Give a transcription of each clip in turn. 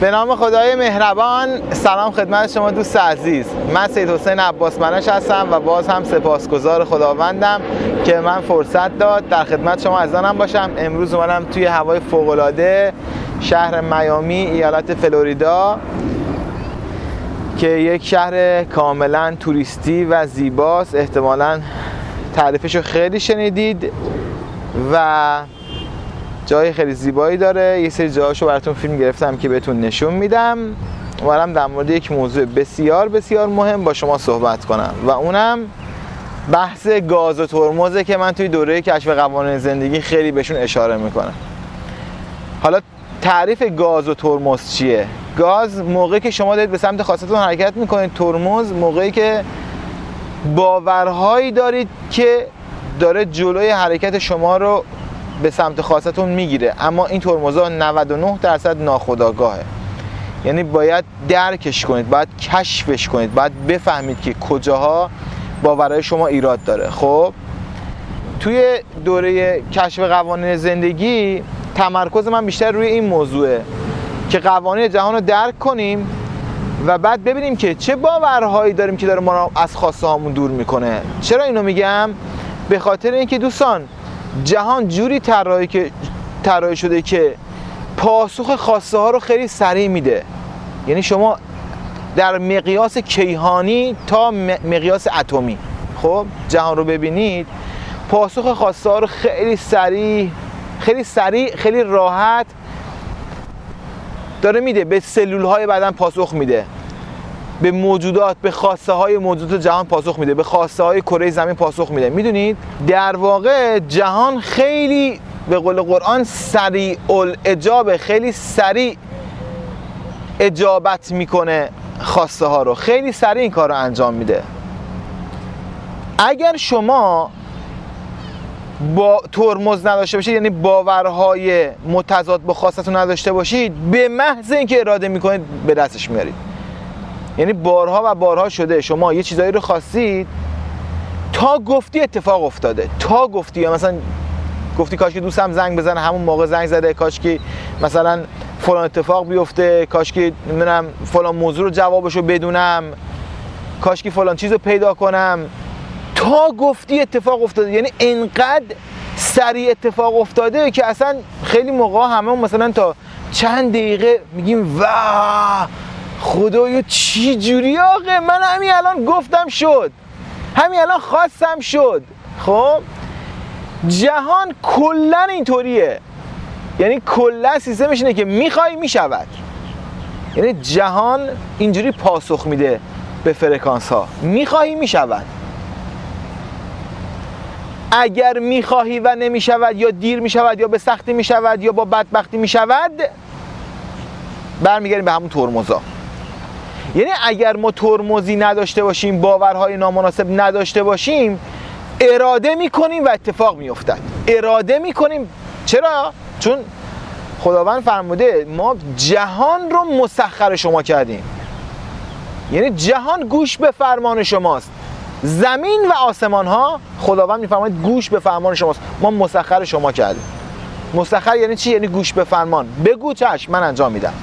به نام خدای مهربان. سلام خدمت شما دوست عزیز. من سید حسین عباس منش هستم و باز هم سپاسگزار خداوندم که من فرصت داد در خدمت شما عزیزانم باشم. امروز اومدم توی هوای فوق‌العاده شهر میامی ایالت فلوریدا که یک شهر کاملا توریستی و زیباست. احتمالاً تعریفشو خیلی شنیدید و جای خیلی زیبایی داره. یه سری جاهاشو براتون فیلم گرفتم که بهتون نشون میدم. اومدم در مورد یک موضوع بسیار بسیار مهم با شما صحبت کنم و اونم بحث گاز و ترمزه که من توی دوره کشف قوانین زندگی خیلی بهشون اشاره میکنم. حالا تعریف گاز و ترمز چیه؟ گاز موقعی که شما دارید به سمت خواستتون حرکت میکنید، ترمز موقعی که باورهایی دارید که داره جلوی حرکت شما رو به سمت خواستتون میگیره، اما این ترمزها 99% ناخودآگاهه. یعنی باید درکش کنید، باید کشفش کنید، باید بفهمید که کجاها باورهای شما ایراد داره. خب توی دوره کشف قوانین زندگی تمرکز من بیشتر روی این موضوعه که قوانین جهان رو درک کنیم و بعد ببینیم که چه باورهایی داریم که داره ما رو از خواسته هامون دور میکنه. چرا اینو میگم؟ به خاطر اینکه دوستان جهان جوری طراحی شده که پاسخ خواسته ها رو خیلی سریع میده. یعنی شما در مقیاس کیهانی تا مقیاس اتمی خب جهان رو ببینید، پاسخ خواسته ها رو خیلی سریع خیلی راحت داره میده. به سلول های بدن پاسخ میده، به موجودات، به خواسته های موجودات جهان پاسخ میده، به خواسته های کره زمین پاسخ میده. میدونید در واقع جهان خیلی به قول قرآن سریع الاجابه، خیلی سریع اجابت میکنه خواسته ها رو، خیلی سریع این کار رو انجام میده. اگر شما با ترمز نداشته باشید، یعنی باورهای متضاد با خواستتون نداشته باشید، به محض اینکه اراده میکنید به دستش میارید. یعنی بارها و بارها شده شما یه چیزایی رو خواستید، تا گفتی اتفاق افتاده، تا گفتی، یا مثلا گفتی کاش که دوستم زنگ بزنه، همون موقع زنگ زده، کاش که مثلا فلان اتفاق بیفته، کاش که نمیدونم فلان موضوع رو جوابشو بدونم، کاش که فلان چیزو پیدا کنم. تا گفتی اتفاق افتاده. یعنی انقدر سریع اتفاق افتاده که اصلا خیلی موقع همه مثلا تا چند دقیقه میگیم واه خدایا چی جوری آقا، من همین الان گفتم شد، همین الان خواستم شد. خب جهان کلن اینطوریه، یعنی کلن سیستمش اینه که میخوای میشود. یعنی جهان اینجوری پاسخ میده به فرکانس ها، میخوای میشود. اگر میخواهی و نمیشود، یا دیر میشود، یا به سختی میشود، یا با بدبختی میشود، برمیگردیم به همون ترمزا. یعنی اگر ما ترمزی نداشته باشیم، باورهای نامناسب نداشته باشیم، اراده میکنیم و اتفاق میافتد. اراده میکنیم. چرا؟ چون خداوند فرموده ما جهان رو مسخر شما کردیم. یعنی جهان گوش به فرمان شماست. زمین و آسمان ها خداوند میفرماید گوش به فرمان شماست، ما مسخر شما کردیم. مسخر یعنی چی؟ یعنی گوش به فرمان. بگو چشم من انجام میدم.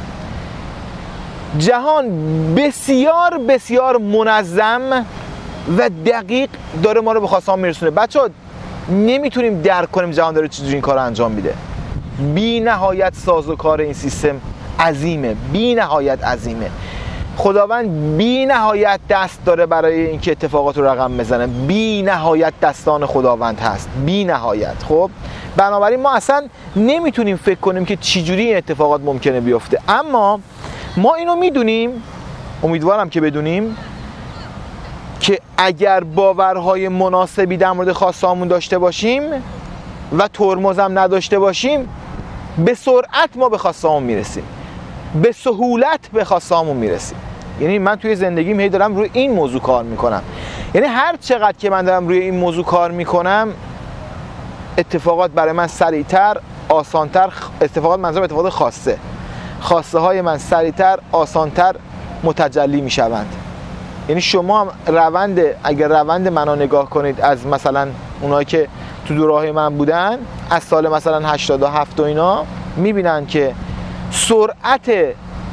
جهان بسیار بسیار منظم و دقیق داره ما رو به خواسته ها میرسونه. بچه‌ها نمیتونیم درک کنیم جهان داره چجوری این کار رو انجام میده. بی نهایت سازوکار این سیستم عظیمه، بی نهایت عظیمه. خداوند بی نهایت دست داره برای اینکه اتفاقات رو رقم بزنه. بی نهایت دستان خداوند هست، بی نهایت. خب بنابراین ما اصلا نمیتونیم فکر کنیم که چجوری این اتفاقات ممکنه بیفته، اما ما اینو میدونیم، امیدوارم که بدونیم، که اگر باورهای مناسبی در مورد خواسته‌هامون داشته باشیم و ترمزم نداشته باشیم، به سرعت ما به خواسته‌هامون میرسیم، به سهولت به خواسته‌هامون میرسیم. یعنی من توی زندگیم هی دارم روی این موضوع کار میکنم. یعنی هر چقدر که من دارم روی این موضوع کار میکنم، اتفاقات برای من سریعتر، آسانتر، منظورم اتفاقات خواسته های من سریعتر، آسانتر متجلی میشوند. یعنی شما اگر روند منو نگاه کنید، از مثلا اونایی که تو دوره‌های من بودن از سال مثلا 87 و اینا، میبینن که سرعت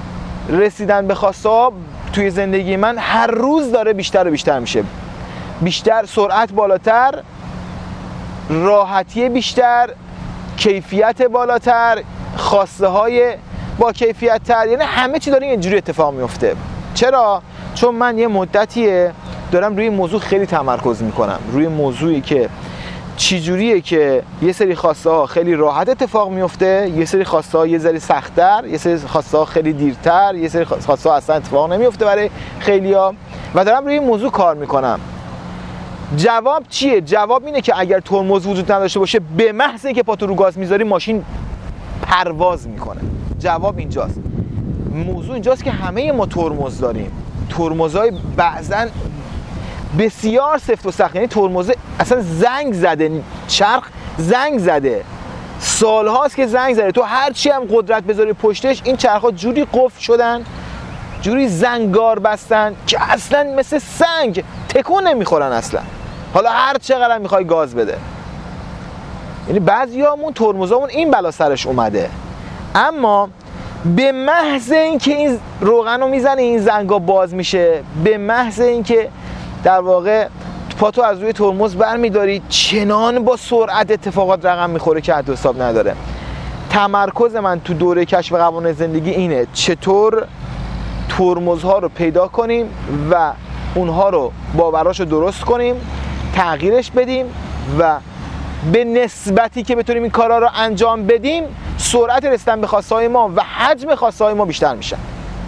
رسیدن به خواسته ها توی زندگی من هر روز داره بیشتر و بیشتر میشه. بیشتر سرعت بالاتر، راحتی بیشتر، کیفیت بالاتر، خواسته های با کیفیت تر، یعنی همه چی داره اینجوری اتفاق میفته. چرا؟ چون من یه مدتیه دارم روی موضوع خیلی تمرکز میکنم، روی موضوعی که چجوریه که یه سری خواسته ها خیلی راحت اتفاق میفته، یه سری خواسته ها یه ذره سخت‌تر، یه سری خواسته ها خیلی دیرتر، یه سری خواسته ها اصلا اتفاق نمیفته برای خیلیا و دارم روی این موضوع کار میکنم. جواب چیه؟ جواب اینه که اگر ترمز وجود نداشته باشه، به محض اینکه پاتو رو گاز میذاری ماشین پرواز میکنه. جواب اینجاست. موضوع اینجاست که همه ما ترمز داریم. ترمزهای بعضن بسیار سفت و سخت، یعنی ترمز اصلا زنگ زده، چرخ زنگ زده، سالهاست که زنگ زده. تو هر چی هم قدرت بذاری پشتش، این چرخ‌ها جوری قفل شدن، جوری زنگار بستن که اصلا مثل سنگ تکون نمیخورن اصلا. حالا هر چقدر میخوای گاز بده. یعنی بعضیامون ترمزامون این بلا سرش اومده، اما به محض اینکه این روغن رو میزنه این زنگا باز میشه، به محض اینکه در واقع پاتو از روی ترمز برمیداری، چنان با سرعت اتفاقات رقم میخوره که حد و حساب نداره. تمرکز من تو دوره کشف قوانین زندگی اینه چطور ترمزها رو پیدا کنیم و اونها رو باوراشو درست کنیم، تغییرش بدیم و به نسبتی که بتونیم این کارا رو انجام بدیم، سرعت رسیدن به خواسته‌های ما و حجم خواسته‌های ما بیشتر میشن.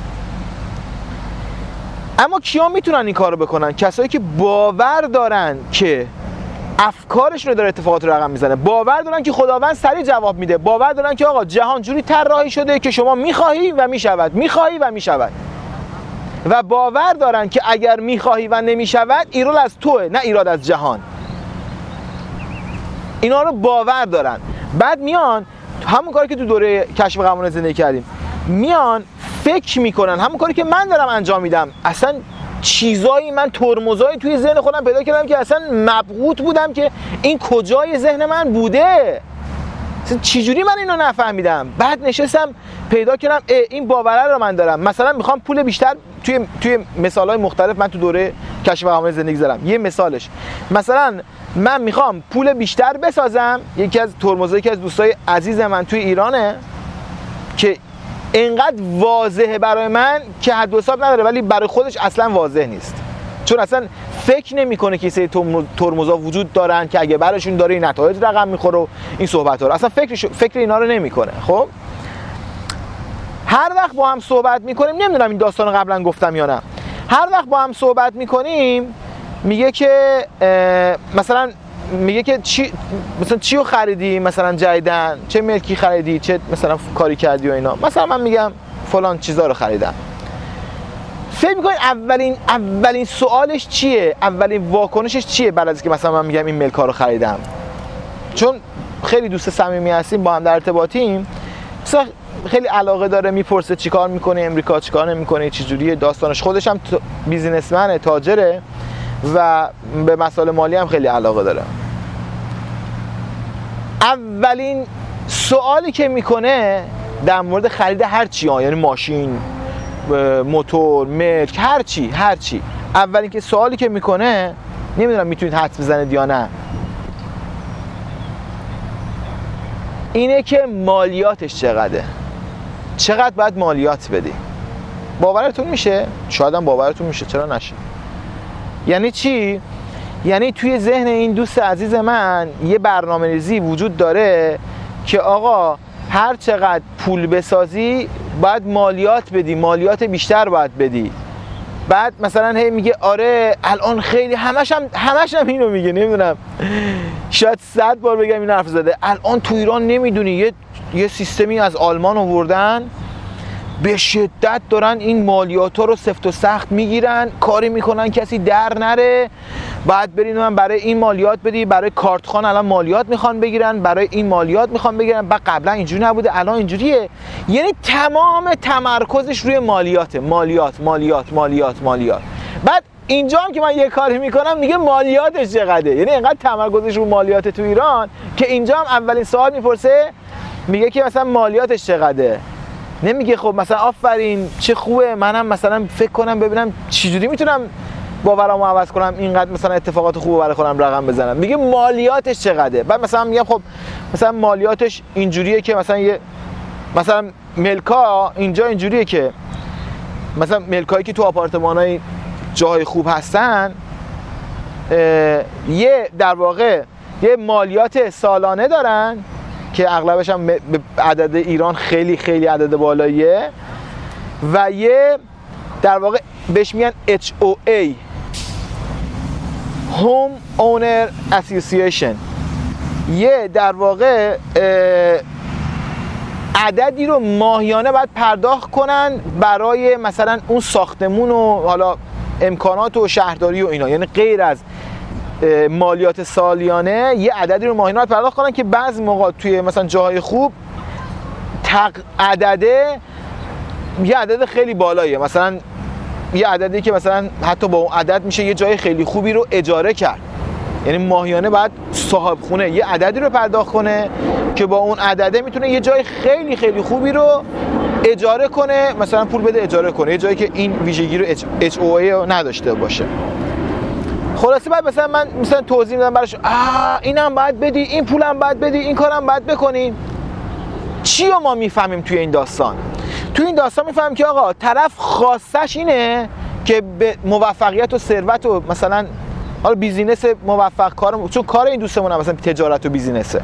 اما کیا میتونن این کارو بکنن؟ کسایی که باور دارن که افکارشون رو داره اتفاقات رو رقم میزنه، باور دارن که خداوند سریع جواب میده، باور دارن که آقا جهان جوری طراحی شده که شما میخواهی و میشود، میخواهی و میشود، و باور دارن که اگر میخواهی و نمیشود ایراد از توه نه ایراد از جهان. اینا رو باور دارن. بعد میان همون کاری که تو دوره کشف قوانین زندگی کردیم، میان فکر میکنن همون کاری که من دارم انجام میدم. اصلا چیزایی من ترمزایی توی ذهن خودم پیدا کردم که اصلا مبهوت بودم که این کجای ذهن من بوده، چجوری من اینو نفهمیدم. بعد نشستم پیدا کردم این باوره رو من دارم. مثلا میخوام پول بیشتر، توی مثالهای مختلف من تو دوره کشف قوانین زندگی زدم. یه مثالش مثلا من میخوام پول بیشتر بسازم. یکی از ترمزایی که از دوستای عزیز من توی ایرانه که اینقدر واضحه برای من که حد و حساب نداره، ولی برای خودش اصلا واضح نیست، چون اصلا فکر نمیکنه که سری ترمزا وجود دارن که اگه براشون داره این نتایج رقم میخوره و این صحبت‌ها رو اصلا فکر اینا رو نمیکنه. خب هر وقت با هم صحبت میکنیم، نمیدونم این داستان قبلا گفتم یا نه، هر وقت با هم صحبت میکنیم میگه که مثلا میگه که چی رو خریدی، مثلا جدیدن چه ملکی خریدی، چه مثلا کاری کردی و اینا. مثلا من میگم فلان چیزا رو خریدم. فکر میکنید اولین سوالش چیه؟ اولین واکنشش چیه بعد از اینکه مثلا من میگم این ملکا رو خریدم؟ چون خیلی دوست صمیمی هستیم، با هم در ارتباطیم، مثلا خیلی علاقه داره، میپرسه چیکار میکنی امریکا، چیکار نمیکنی، چه جوریه داستانش. خودش هم بیزینسمنه، تاجره و به مسائل مالی هم خیلی علاقه داره. اولین سوالی که میکنه در مورد خرید هر چی یعنی ماشین، موتور، ملک، هر چی اولین که سوالی که میکنه، نمیدونم میتونید حدس بزنید یا نه، اینه که مالیاتش چقدر باید مالیات بدی. باورتون میشه؟ شاید هم باورتون میشه، چرا نشه؟ یعنی چی؟ یعنی توی ذهن این دوست عزیز من یه برنامه‌ریزی وجود داره که آقا هر چقدر پول بسازی باید مالیات بدی، مالیات بیشتر باید بدی. بعد مثلا هی میگه آره الان خیلی همش هم اینو میگه، نمیدونم شاید 100 بار بگم این حرف زده. الان تو ایران نمیدونی یه سیستمی از آلمان آوردن، به شدت دارن این مالیات ها رو سفت و سخت میگیرن، کاری میکنن کسی در نره. بعد برین من برای این مالیات بدی، برای کارتخوان الان مالیات میخوان بگیرن، برای این مالیات میخوان بگیرن. بعد قبلا اینجوری نبوده الان اینجوریه. یعنی تمام تمرکزش روی مالیات. بعد اینجا هم که من یه کاری میکنم میگه مالیاتش چقدره. یعنی اینقدر تمرکزش رو مالیات تو ایران که اینجا هم اولین سوال میپرسه، میگه که مثلا مالیاتش چقدره. نمیگه خب مثلا آفرین چه خوبه، منم مثلا فکر کنم ببینم چجوری میتونم باورامو عوض کنم، اینقدر مثلا اتفاقات خوبو برای خودم رقم بزنم. میگه مالیاتش چقدره. بعد مثلا میگم خب مثلا مالیاتش اینجوریه که مثلا ملکا اینجا اینجوریه که مثلا ملکایی که تو آپارتمانای جاهای خوب هستن یه در واقع یه مالیات سالانه دارن که اغلبش هم به عدد ایران خیلی خیلی عدد بالاییه و یه در واقع بهش میگن HOA Home Owner Association، یه در واقع عددی رو ماهیانه باید پرداخت کنن برای مثلا اون ساختمون و حالا امکانات و شهرداری و اینا، یعنی غیر از مالیات سالیانه یه عددی رو ماهیانه باید پرداخت کنن که بعضی موقع توی مثلا جاهای خوب عدده یه عدد خیلی بالاییه، مثلا یه عددی که مثلا حتی با اون عدد میشه یه جای خیلی خوبی رو اجاره کرد. یعنی ماهیانه باید صاحب خونه یه عددی رو پرداخت کنه که با اون عدده میتونه یه جای خیلی خیلی خوبی رو اجاره کنه، مثلا پول بده اجاره کنه، یه جایی که این ویژگی رو HOA رو نداشته باشه. خلاصه بعد مثلا من مثلا توضیح میدم براش اینم باید بدی، این پولم باید بدی، این کارم باید بکنی. چی رو ما میفهمیم توی این داستان؟ توی این داستان میفهمیم که آقا طرف خواستش اینه که به موفقیت و ثروت و مثلا حالا بیزینس موفق چون کار این دوستمون هم مثلا تجارت و بیزینسه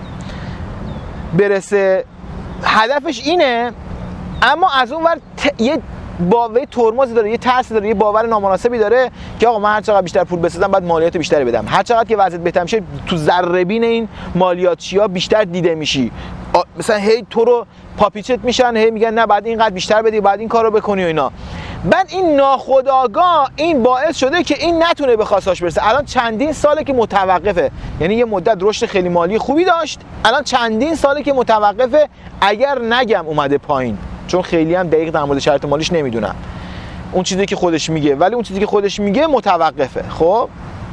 برسه، هدفش اینه، اما از اون ور یه باوی ترمزی داره، یه ترسی داره، یه باور نامناسبی داره که آقا من هر چقدر بیشتر پول بسازم باید مالیات بیشتری بدم، هر چقدر که وضعیت بهتر میشه تو ذره‌بین این مالیاتچی‌ها بیشتر دیده میشی، مثلا هی تو رو پاپیچت میشن، هی میگن نه بعد اینقدر بیشتر بدی، بعد این کارو بکنی و اینا. بعد این ناخودآگاه این باعث شده که این نتونه به خواستاش برسه. الان چندین ساله که متوقفه، یعنی یه مدت رشد خیلی مالی خوبی داشت، الان چندین ساله که متوقفه، اگر نگم اومده پایین، چون خیلی هم دقیق در مورد شرط مالیش نمیدونم اون چیزی که خودش میگه، ولی اون چیزی که خودش میگه متوقفه. خب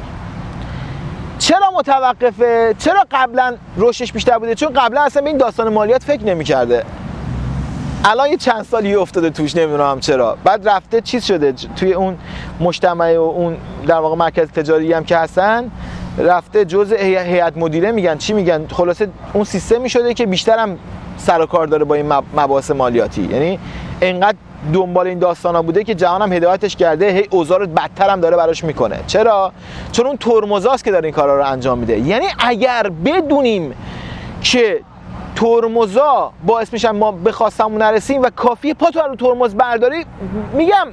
چرا متوقفه؟ چرا قبلا رشدش بیشتر بوده؟ چون قبلا اصلا به این داستان مالیات فکر نمی‌کرده. الان یه چند سالی افتاده توش، نمیدونم چرا. بعد رفته چیز شده توی اون مجتمع و اون در واقع مرکز تجاری هم که هستن، رفته جزء هیئت مدیره میگن، چی میگن، خلاصه اون سیستمی شده که بیشتر هم سر و کار داره با این مباحث مالیاتی. یعنی انقدر دنبال این داستانا بوده که جهان هم هدایتش کرده، هی اوضاع رو بدتر هم داره براش میکنه. چرا؟ چون اون ترمزاست که داره این کارا رو انجام میده. یعنی اگر بدونیم که ترمزا باعث میشن ما به خواستمون نرسیم و کافیه پا تو رو ترمز برداری، میگم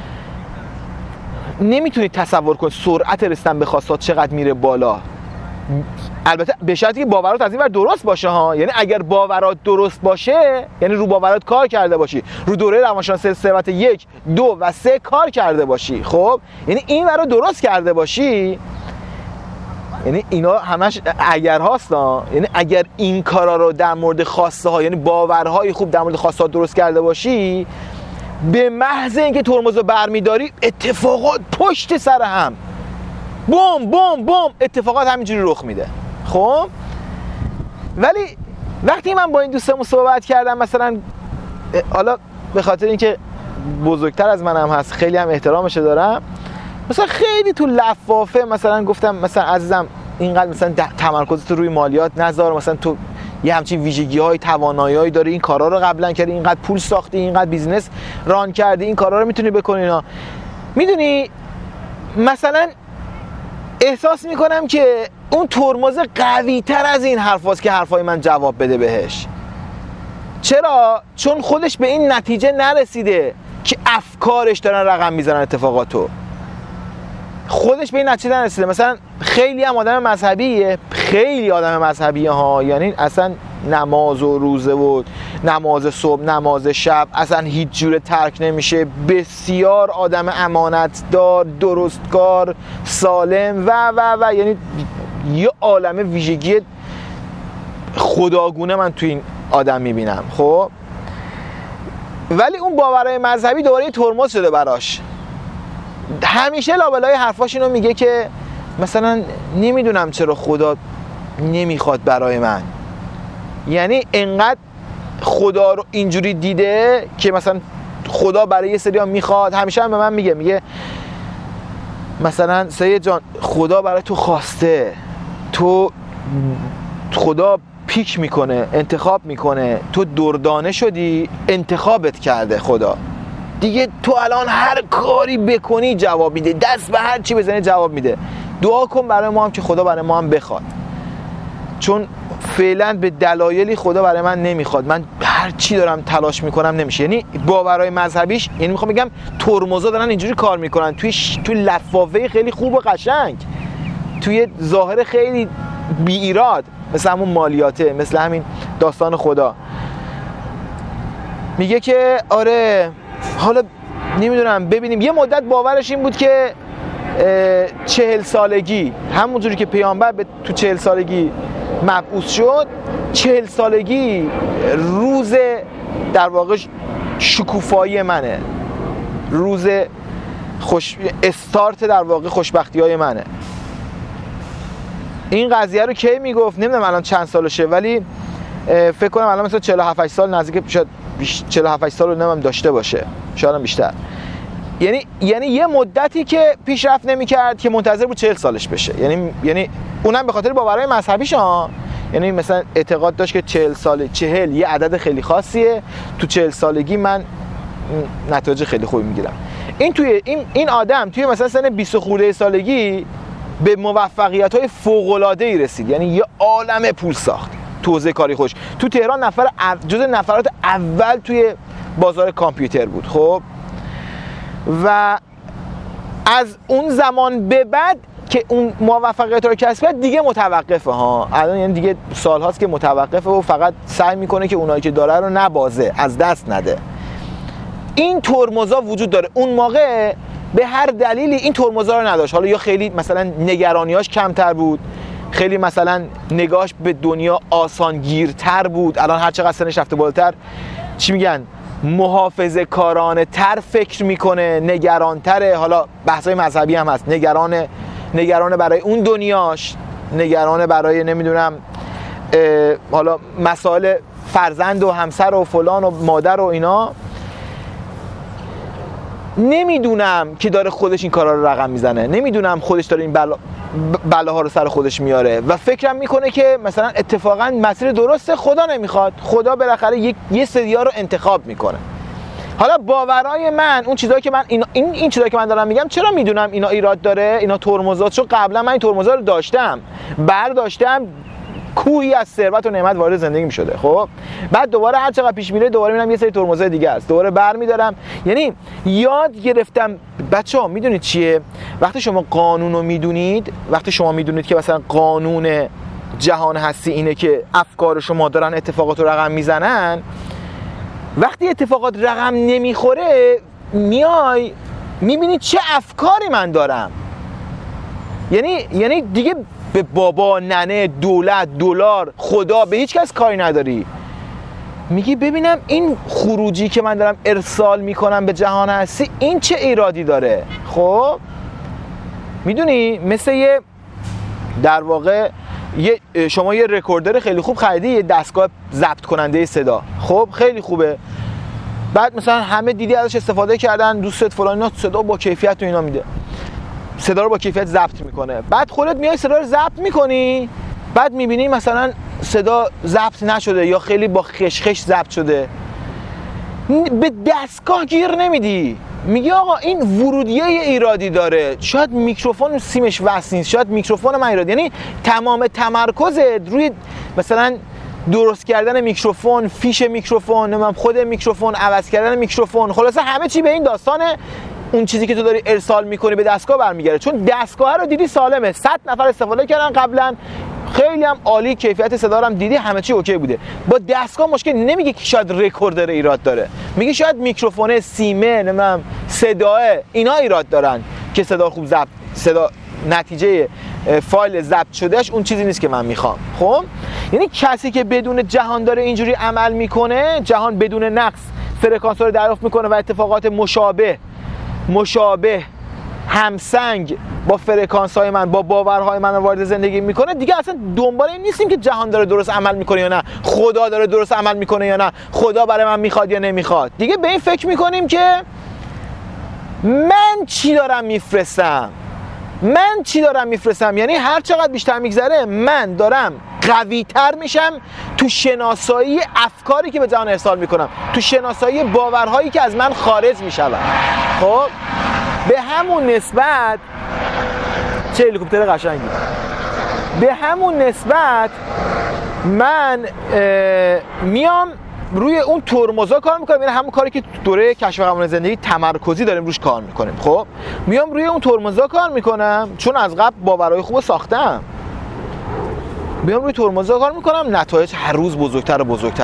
نمیتونید تصور کنید سرعت رسیدن به خواستات چقدر میره بالا. البته به شرطی که باورات از این ور درست باشه ها. یعنی اگر باورات درست باشه، یعنی رو باورات کار کرده باشی، رو دوره روانشناسی ثروت 1، 2 و 3 کار کرده باشی، خب یعنی این ور رو درست کرده باشی، یعنی اینا همش اگر هاستا، یعنی اگر این کارا رو در مورد خواسته ها، یعنی باورهای خوب در مورد خواسته ها درست کرده باشی، به محض اینکه ترمز رو برمیداری اتفاقات پشت سر هم بوم بوم بوم اتفاقات همینجوری رخ میده. خب ولی وقتی من با این دوستمون صحبت کردم، مثلا حالا به خاطر اینکه بزرگتر از منم هست، خیلی هم احترامش دارم، مثلا خیلی تو لفافه مثلا گفتم مثلا عزیزم اینقدر مثلا تمرکزت روی مالیات نذار، مثلا تو یه همچین ویژگی‌های توانایی‌هایی داری، این کارا رو قبلا کردی، اینقدر پول ساختی، اینقدر بیزنس ران کردی، این کارا رو میتونی بکنی. اینا میدونی مثلا احساس میکنم که اون ترمز قوی تر از این حرفاست که حرفای من جواب بده بهش. چرا؟ چون خودش به این نتیجه نرسیده که افکارش دارن رقم میزنن اتفاقاتو. خودش به این نتیجه نرسیده. مثلا خیلی هم آدم مذهبیه، خیلی آدم مذهبیه ها، یعنی اصلا نماز و روزه و نماز صبح، نماز شب اصلا هیچ جوره ترک نمیشه، بسیار آدم امانتدار، درستکار، سالم و یعنی یه عالمه ویژگی خداگونه من تو این آدم میبینم. خب ولی اون باورهای مذهبی دوباره ترمز شده براش. همیشه لابلای حرفاش اینو میگه که مثلا نمیدونم چرا خدا نمیخواد برای من، یعنی انقدر خدا رو اینجوری دیده که مثلا خدا برای یه سریا میخواد، همیشه هم به من میگه مثلا سید جان خدا برای تو خواسته، تو خدا پیک میکنه، انتخاب میکنه، تو دردانه شدی، انتخابت کرده خدا دیگه، تو الان هر کاری بکنی جواب میده، دست به هر چی بزنی جواب میده. دعا کن برای ما هم که خدا برای ما هم بخواد، چون فعلا به دلایلی خدا برای من نمیخواد، من هر چی دارم تلاش میکنم نمیشه. یعنی باورهای مذهبیش، یعنی میخوام بگم ترمزا دارن اینجوری کار میکنن توی لفافه خیلی خوب و قشنگ، توی ظاهر خیلی بی ایراد، مثل همون مالیاته، مثل همین داستان خدا. میگه که آره حالا نمیدونم ببینیم، یه مدت باورش این بود که 40 سالگی همونجوری که پیامبر تو 40 سالگی مبعوث شد، 40 سالگی روز در واقع شکوفایی منه، روز استارت در واقع خوشبختی های منه. این قضیه رو کی میگفت نمیدونم الان چند سالشه، ولی فکر کنم الان مثلا 47 سال، نزدیک شاید 47 سال رو نمیدونم داشته باشه، شاید هم بیشتر. یعنی یه مدتی که پیشرفت نمی‌کرد که منتظر بود 40 سالش بشه. یعنی اونم به خاطر باورهای مذهبیش یعنی مثلا اعتقاد داشت که 40 یه عدد خیلی خاصیه، تو 40 سالگی من نتایج خیلی خوبی میگیرم. این آدم توی مثلا سن 20 خورده سالگی به موفقیت‌های فوق‌العاده‌ای رسید، یعنی یه عالمه پول ساخت تو حوزه کاری خوش. تو تهران جزو نفرات اول توی بازار کامپیوتر بود. خب و از اون زمان به بعد که اون موفقیت رو کسب کرد دیگه متوقفه الان، یعنی دیگه سال هاست که متوقفه و فقط سعی میکنه که اونایی که داره رو نبازه، از دست نده. این ترمزا وجود داره. اون موقع به هر دلیلی این ترمزا رو نداشت. حالا یا خیلی مثلا نگرانیاش کمتر بود، خیلی مثلا نگاهش به دنیا آسانگیرتر بود. الان هر چقدر سنش رفته بالاتر چی میگن، محافظه کارانه تر فکر میکنه، نگرانتره. حالا بحثای مذهبی هم هست، نگران برای اون دنیاش، نگران برای نمیدونم حالا مسائل فرزند و همسر و فلان و مادر و اینا. نمیدونم که داره خودش این کارا رو رقم میزنه، نمیدونم خودش داره این بلاها رو سر خودش میاره و فکرم میکنه که مثلا اتفاقا مسیر درسته، خدا نمیخواد، خدا بالاخره یه سریا رو انتخاب میکنه. حالا باورای من، اون چیزایی که من این چیزایی که من دارم میگم، چرا میدونم اینا ایراد داره، اینا ترمزات، چون قبلا من این ترمزا رو داشتم، برداشتم، کوهی از ثروت و نعمت وارد زندگی میشده. خب بعد دوباره هر چقدر پیش میره دوباره میرم یه سری ترمزای دیگه است، دوباره برمیدارم. یعنی یاد گرفتم. بچه‌ها میدونید چیه، وقتی شما قانون رو میدونید، وقتی شما میدونید که مثلا قانون جهان هستی اینه که افکار شما دارن اتفاقات رو رقم میزنن، وقتی اتفاقات رقم نمیخوره میای میبینید چه افکاری من دارم. یعنی دیگه به بابا، ننه، دولت، دلار، خدا، به هیچ کس کاری نداری. میگی ببینم این خروجی که من دارم ارسال میکنم به جهان هستی این چه ایرادی داره. خب میدونی مثل یه در واقع شما یه رکوردر خیلی خوب خریدی، یه دستگاه ضبط کننده صدا، خب خیلی خوبه، بعد مثلا همه دیدی ازش استفاده کردن، دوستت فلان، اینا صدا با کیفیت و اینا میده، صدا رو با کیفیت ضبط میکنه. بعد خودت میای صدا رو ضبط میکنی، بعد میبینی مثلا صدا ضبط نشده یا خیلی با خشخش ضبط شده، به دستگاه گیر نمیدی، میگی آقا این ورودیه ایرادی داره، شاید میکروفون سیمش وصل نیست، شاید میکروفون من ایراد. یعنی تمام تمرکزت روی مثلا درست کردن میکروفون، فیش میکروفون، نمیدونم خود میکروفون، عوض کردن میکروفون، خلاصه همه چی به این داستان اون چیزی که تو داری ارسال میکنی به دستگاه برمیگرده. چون دستگاه رو دیدی سالمه، 100 نفر استفاده کردن قبلا، خیلی هم عالی، کیفیت صدا رو هم دیدی، همه چی اوکی بوده. با دستگاه مشکل نمیگه که شاید رکوردر ایراد داره، میگه شاید میکروفون، سیمه، نمیدونم صداه، اینا ایراد دارن که صدا خوب ضبط، صدا نتیجه فایل ضبط شدهش اون چیزی نیست که من میخوام. خب یعنی کسی که بدون جهان داره اینجوری عمل میکنه، جهان بدون نقص فرکانس رو دریافت میکنه و اتفاقات مشابه همسنگ با فرکانس‌های من، با باورهای من وارد زندگی میکنه، دیگه اصلا دنبال این نیستیم که جهان داره درست عمل میکنه یا نه، خدا داره درست عمل میکنه یا نه، خدا برای من میخواد یا نمیخواد. دیگه به این فکر میکنیم که من چی دارم میفرستم، یعنی هر چقدر بیشتر میگذره من دارم قوی تر میشم تو شناسایی افکاری که به جهان ارسال میکنم، تو شناسایی باورهایی که از من خارج میشود. خب به همون نسبت چه هلیکوپتر قشنگی، به همون نسبت من میام روی اون ترمزا کار میکنم. یعنی همون کاری که دوره کشف قوانین زندگی تمرکزی داریم روش کار میکنیم. خب میام روی اون ترمزا کار میکنم، چون از قبل باورهای خوب ساختم، میام روی ترمزا کار میکنم، نتایج هر روز بزرگتر و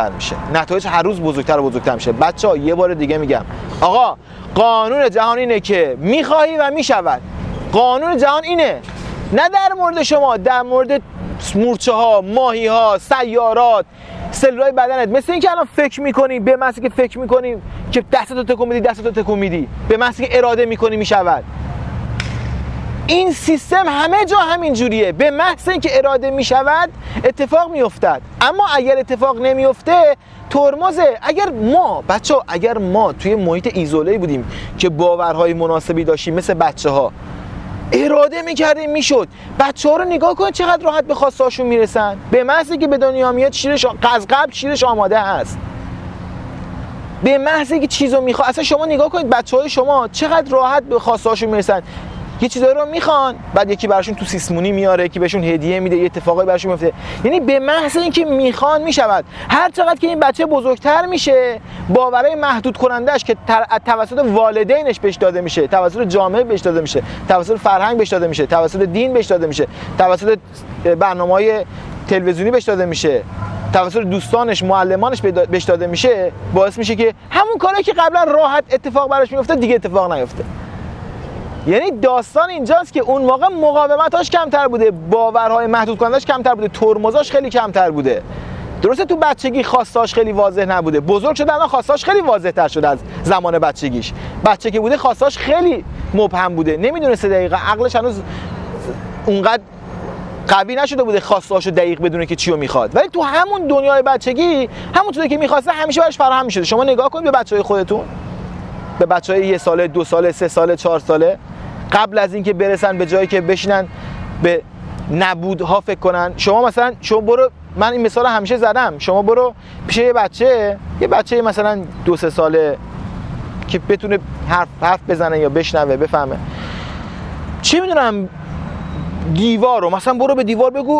بزرگتر میشه. بچه‌ها یه بار دیگه میگم، آقا قانون جهان اینه که میخواهی و میشود. قانون جهان اینه، نه در مورد شما، در مورد مورچه ها، ماهی ها، سیارات، سلولای بدنت. مثل این که الان فکر میکنی، به محضی که فکر میکنی که دستتو تکون میدی، به محضی که اراده میکنی میشود. این سیستم همه جا همین جوریه، به محض اینکه اراده میشود اتفاق میافتد. اما اگر اتفاق نمیفته ترمزه. اگر ما توی محیط ایزوله بودیم که باورهای مناسبی داشتیم، مثل بچه‌ها اراده میکردیم میشد. بچه‌ها رو نگاه کن چقدر راحت به خواسته‌هاشون میرسن، به محض اینکه به دنیا میاد از قبل شیرش آماده هست، به محض اینکه چیزو میخواد. اصلا شما نگاه کنید بچه‌های شما چقدر راحت به خواسته‌هاشون میرسن. یه چیزایی رو میخوان، بعد یکی براشون تو سیسمونی میاره، یکی بهشون هدیه میده، یه اتفاقایی براشون میفته. یعنی به محض اینکه میخوان میشود. هر چقدر که این بچه بزرگتر میشه، باورهای محدود کنندش که توسط والدینش بهش داده میشه، توسط جامعه بهش داده میشه، توسط فرهنگ بهش داده میشه، توسط دین بهش داده میشه، توسط برنامه‌های تلویزیونی بهش داده میشه، توسط دوستانش، معلمانش بهش داده میشه، باعث میشه که همون کاری که قبلا راحت اتفاق براش میفته دیگه اتفاق نیفته. یعنی داستان اینجاست که اون موقع مقاومتاش کمتر بوده، باورهای محدود کنندش کمتر بوده، ترمزاش خیلی کمتر بوده. درسته تو بچگی خواستاش خیلی واضح نبوده، بزرگ شده الان خواستاش خیلی واضح تر شده از زمان بچگیش. بچه که بوده خواستاش خیلی مبهم بوده، نمیدونسته دقیقا، عقلش هنوز اونقدر قوی نشده بوده خواستاشو دقیق بدونه که چیو میخواد. ولی تو همون دنیای بچگی همونطوری که میخواسته همیشه براش فراهم میشده. شما نگاه کنید به بچهای خودتون، به بچهای 1 ساله، 2 ساله، 3 ساله، 4 ساله، قبل از اینکه برسن به جایی که بشینن به نبودها فکر کنن. شما برو، من این مثال همیشه زدم، شما برو پیش یه بچه مثلا 2-3 ساله که بتونه حرف بزنه یا بشنوه، بفهمه، چی میدونم، دیوار رو مثلا برو به دیوار بگو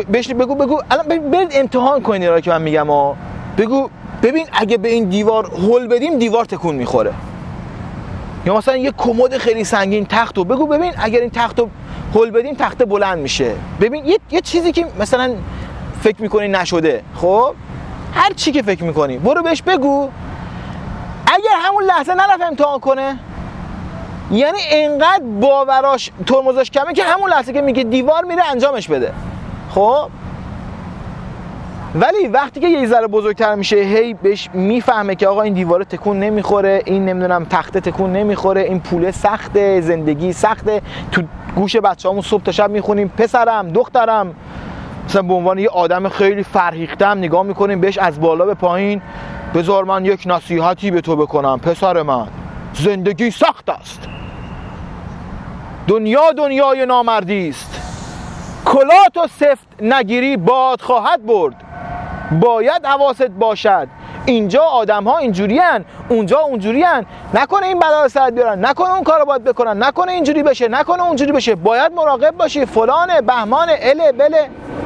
الان برید امتحان کنید اینا که من میگم بگو ببین اگه به این دیوار هل بدیم دیوار تکون میخوره. یا مثلا یه کمد خیلی سنگین تخت رو بگو ببین اگر این تخت رو هل بدیم تخت بلند میشه. ببین یه چیزی که مثلا فکر میکنی نشده، خب هر چی که فکر میکنی برو بهش بگو، اگر همون لحظه نرفت امتحان کنه، یعنی انقدر باوراش ترمزاش کمه که همون لحظه که میگه دیوار میره انجامش بده. خب ولی وقتی که یه ذره بزرگتر میشه، هی بهش میفهمه که آقا این دیواره تکون نمیخوره، این نمیدونم تخته تکون نمیخوره، این پوله سخته، زندگی سخته. تو گوش بچه‌هامون صبح تا شب میخونیم پسرم، دخترم، مثلا به عنوان یه آدم خیلی فرهیختم نگاه میکنیم بهش از بالا به پایین، بذار من یک نصیحتی به تو بکنم پسر من، زندگی سخت است، دنیای نامردی است، کلاه و سفت نگیری باد خواهد برد، باید حواست باشد، اینجا آدم ها اینجورین، اونجا اونجورین، نکنه این بلا رو سرت بیارن، نکنه اون کارو باید بکنن، نکنه اینجوری بشه، نکنه اونجوری بشه، باید مراقب باشی، فلانه بهمانه اله بله.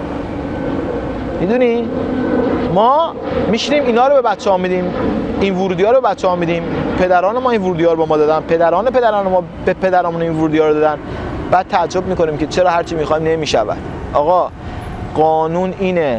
میدونی ما میشینیم اینا رو به بچه‌ها میدیم، این ورودی‌ها رو به بچه‌ها میدیم، پدران ما این ورودی‌ها رو به ما دادن، پدران ما به پدرامون این ورودی‌ها رو دادن، بعد تعجب میکنیم که چرا هرچی میخوایم نمیشود. آقا قانون اینه،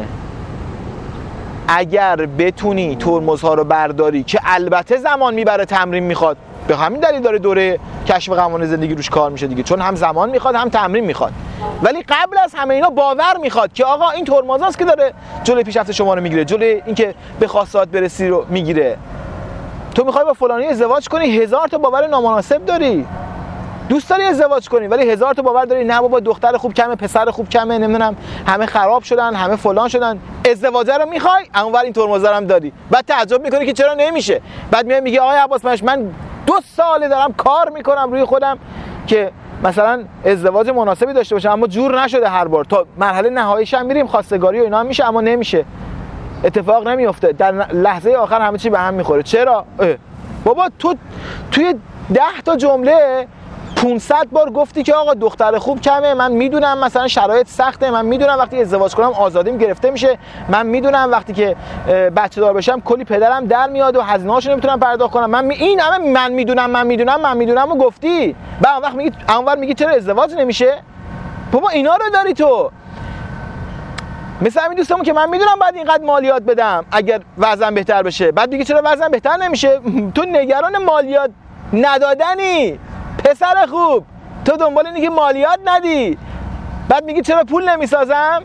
اگر بتونی ترمزها رو برداری، که البته زمان میبره، تمرین میخواد، به همین دلیل داره دوره کشف قوانین زندگی روش کار میشه دیگه، چون هم زمان میخواد هم تمرین میخواد. ولی قبل از همه اینا باور میخواد که آقا این ترمزاست که داره جلوی پیشرفت شما رو میگیره، جلوی اینکه به خواستات برسی رو میگیره. تو میخوای با فلانی ازدواج کنی، 1000 تا باور نامناسب داری، دوست داری ازدواج کنی ولی هزار تا باور داری نه بابا دختر خوب کمه، پسر خوب کمه، نمیدونم همه خراب شدن، همه فلان شدن. ازدواج رو میخوای، اونور این ترمزا هم داری. بعد تعجب میکنی که چرا نمیشه. بعد میگی آقای عباس من 2 ساله دارم کار میکنم روی خودم که مثلا ازدواج مناسبی داشته باشم اما جور نشده. هر بار تا مرحله نهاییش هم میریم، خواستگاری و اینا هم میشه اما نمیشه، اتفاق نمیفته. در لحظه آخر همه چی به هم میخوره. چرا؟ بابا تو توی 10 تا جمله 500 بار گفتی که آقا دختر خوب کمه، من میدونم مثلا شرایط سخته، من میدونم وقتی ازدواج کنم آزادیم گرفته میشه، من میدونم وقتی که بچه دار بشم کلی پدرم در میاد و هزینه‌هاشو نمیتونم پرداخت کنم. این همه من میدونم و گفتی. بعد وقت میگی اونور میگی چرا ازدواج نمیشه؟ بابا اینا رو داری تو. مثلا همین دوستمون که من میدونم بعد اینقدر مالیات بدم اگر وضعم بهتر بشه، بعد میگی چرا وضعم بهتر نمیشه؟ تو نگران مالیات ندادنی پسر خوب، تو دنبال اینی که مالیات ندی، بعد میگی چرا پول نمیسازم؟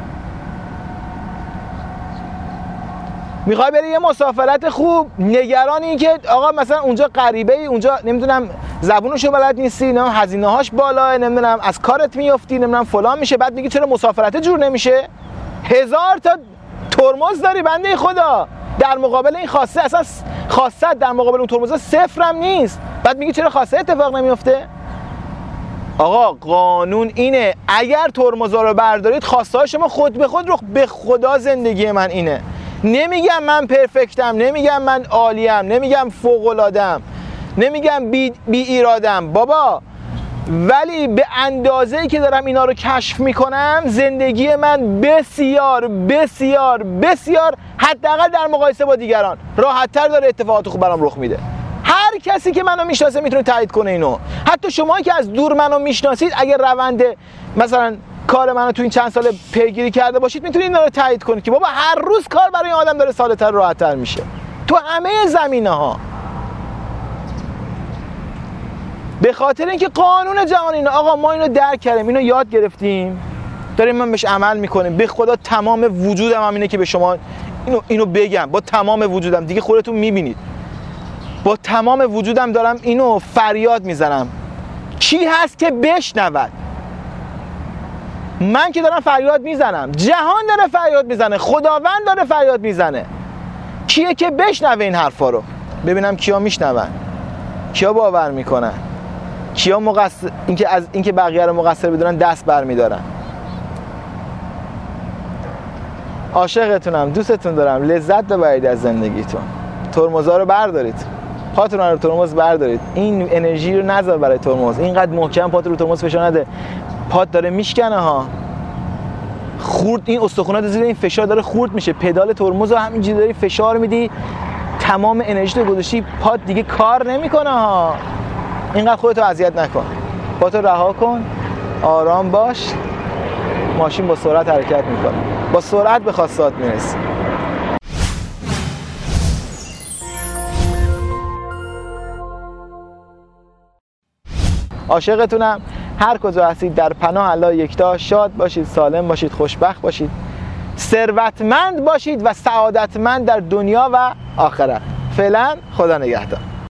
میخوای بری یه مسافرت خوب، نگران این که آقا مثلا اونجا غریبه ای، اونجا نمیدونم زبونشو بلد نیستی، نمیدونم هزینه‌هاش بالاه، نمیدونم از کارت میافتی، نمیدونم فلان میشه، بعد میگی چرا مسافرت جور نمیشه؟ 1000 تا ترمز داری بنده خدا در مقابل این خواسته. اصلا خواسته در مقابل اون ترمزا صفر هم نیست، بعد میگی چرا خواسته اتفاق نمیفته؟ آقا قانون اینه اگر ترمزا رو بردارید خواسته های شما خود به خود رو به خدا زندگی من اینه. نمیگم من پرفکتم، نمیگم من عالیم، نمیگم فوق العاده‌ام، نمیگم بی ایرادم بابا، ولی به اندازه‌ای که دارم اینا رو کشف میکنم زندگی من بسیار بسیار بسیار حداقل در مقایسه با دیگران راحت‌تر داره اتفاقات خوب برام رخ میده. هر کسی که منو میشناسه میتونه تایید کنه اینو. حتی شما که از دور منو میشناسید اگر روند مثلا کار منو تو این چند سال پیگیری کرده باشید میتونید اینا رو تایید کنید که بابا هر روز کار برای این آدم داره ساده‌تر راحت‌تر میشه تو همه زمینه‌ها. به خاطر اینکه قانون جهان اینه. آقا ما اینو درک کردیم، اینو یاد گرفتیم، داریم من بهش عمل میکنیم. به خدا تمام وجودم هم اینه که به شما اینو بگم، با تمام وجودم، دیگه خودتون میبینید با تمام وجودم دارم اینو فریاد میزنم. کی هست که بشنود؟ من که دارم فریاد میزنم، جهان داره فریاد میزنه، خداوند داره فریاد میزنه. کیه که بشنوه این حرفا رو؟ ببینم کیا میشنون، کیا باور میکنن، کیا مقصر اینکه بقیه رو مقصر بدونن دست برمیدارن. عاشقتونم، دوستتون دارم، لذت ببرید از زندگیتون. ترمزا رو بردارید، پاتون رو ترمز بردارید، این انرژی رو نذار برای ترمز. اینقدر محکم پات رو ترمز فشار نده، پات داره میشکنه ها، خورد این استخونات زیر این فشار داره خورد میشه. پدال ترمز رو همینجوری داری فشار میدی، تمام انرژی رو گذاشتی، پات دیگه کار نمیکنه ها. اینقدر خودتو اذیت نکن، پاتو رها کن، آرام باش. ماشین با سرعت حرکت میکنه، با سرعت به خواستات میرسی. عاشقتونم، هر کجا هستید در پناه الله یکتا شاد باشید، سالم باشید، خوشبخت باشید، ثروتمند باشید و سعادتمند در دنیا و آخرت. فعلا خدا نگهدار.